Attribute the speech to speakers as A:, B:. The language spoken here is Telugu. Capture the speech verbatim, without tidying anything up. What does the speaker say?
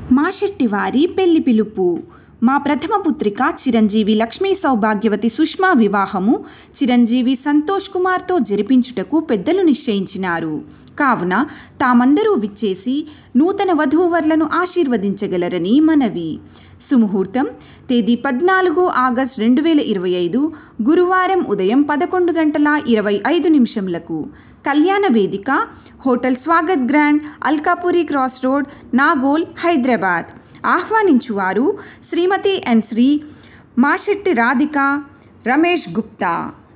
A: మా శెట్టివారి పెళ్లి పిలుపు. మా ప్రథమ పుత్రిక చిరంజీవి లక్ష్మీ సౌభాగ్యవతి సుష్మా వివాహము చిరంజీవి సంతోష్ కుమార్తో జరిపించుటకు పెద్దలు నిశ్చయించినారు. కావున తామందరూ విచ్చేసి నూతన వధూవరులను ఆశీర్వదించగలరని మనవి. సుముహూర్తం తేదీ పద్నాలుగు ఆగస్టు రెండు వేల ఇరవై ఐదు గురువారం ఉదయం పదకొండు గంటల ఇరవై ఐదు నిమిషంలకు. కళ్యాణ వేదిక hotel Swagath grand, Alkapuri cross road, Nagole, Hyderabad. ఆహ్వానించువారు శ్రీమతి ఎన్ శ్రీ మాశెట్టి రాధిక రమేష్ గుప్తా.